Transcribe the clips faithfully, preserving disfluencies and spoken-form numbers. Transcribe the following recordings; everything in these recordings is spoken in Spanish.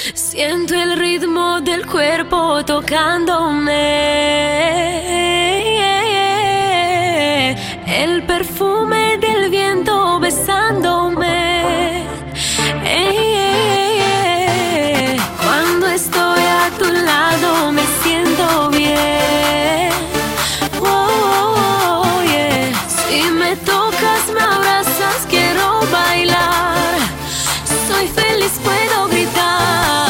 Siento el ritmo del cuerpo tocándome, el perfume del viento besándome. Cuando estoy a tu lado me siento bien. Oh, yeah. Si me tocas, me abrazas, quiero bailar. Soy feliz, puedo gritar.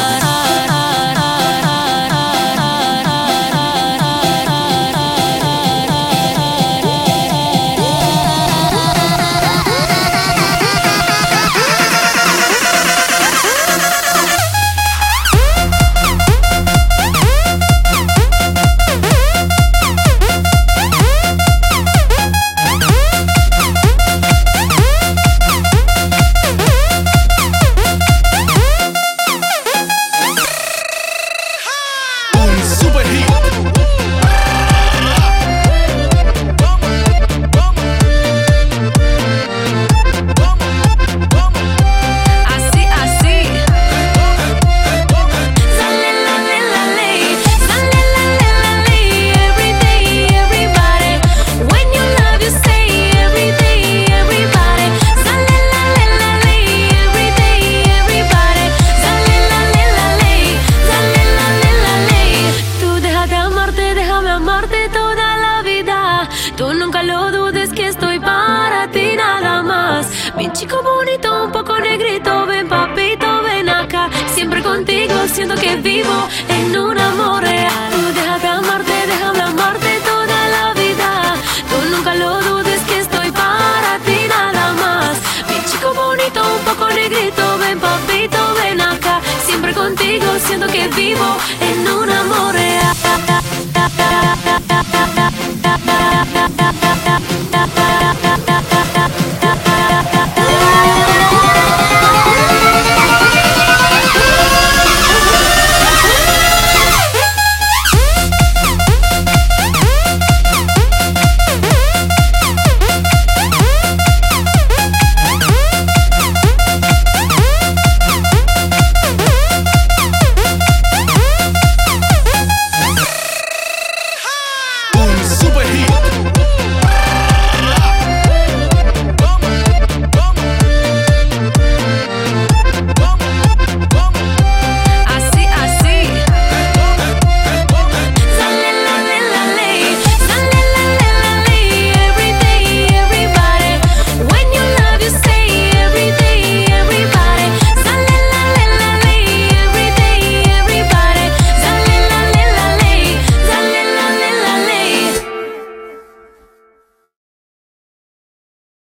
Tú nunca lo dudes que estoy para ti nada más. Mi chico bonito, un poco negrito, ven papito, ven acá. Siempre contigo siento que vivo en un amor real. Tú déjate amarte, déjame amarte toda la vida. Tú nunca lo dudes que estoy para ti nada más. Mi chico bonito, un poco negrito, ven papito, ven acá. Siempre contigo siento que vivo en un amor real. Da da da da da da da da da da da da da da da.